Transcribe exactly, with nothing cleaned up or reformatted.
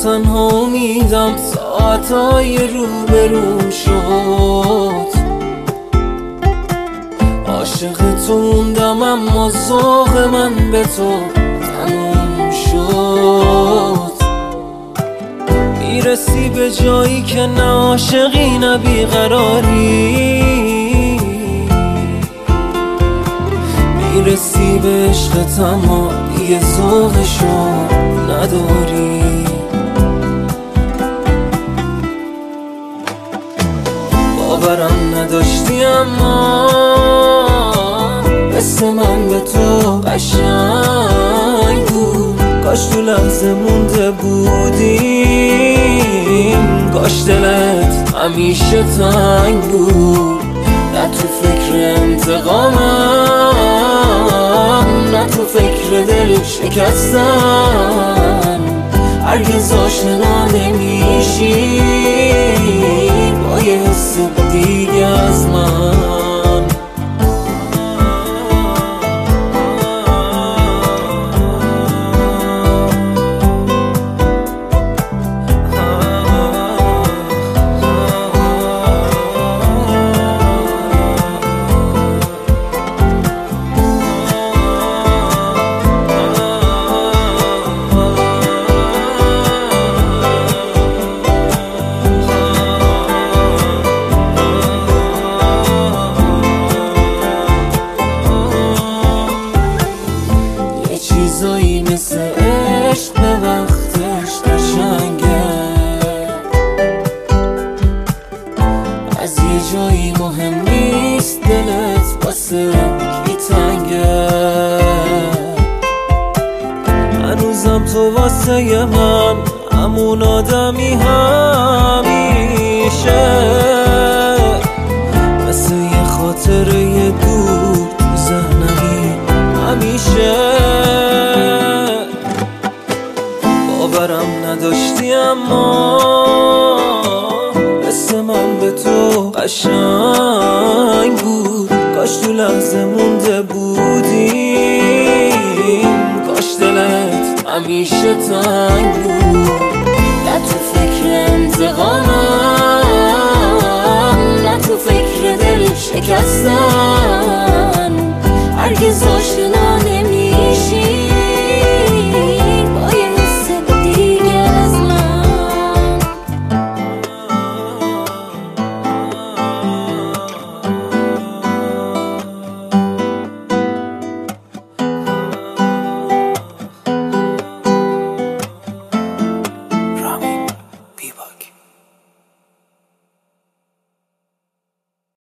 تنها امیدم ساعتهای روبروم شد. عاشق تو موندم اما ذوق من به تو تموم شد. میرسی به جایی که نه عاشقی نه بیقراری، میرسی به عشقت اما دیگه ذوقشو نداری. باورم نداشتی اما مثل من به تو قشنگ بود. کاش تو لحظه مونده بودیم، کاش دلت همیشه تنگ بود. نه تو فکر انتقامم، نه تو فکر دل شکستن. هرگز آشنا نمیشی با یه حس دیگه از من. چیزایی مثل عشق به وقتش قشنگه، از یه جایی مهم نیست دلت واسه کی تنگه. هنوزم تو واسه من همون آدمی همیشه، مثل یه خاطره دور تو ذهنمی همیشه. باورم نداشتی اما مثل من به تو قشنگ بود. کاش تو لحظه مونده بودیم، کاش دلت همیشه تنگ بود. نه تو فکر انتقامم، نه تو فکر دل شکستن. هرگز آشنا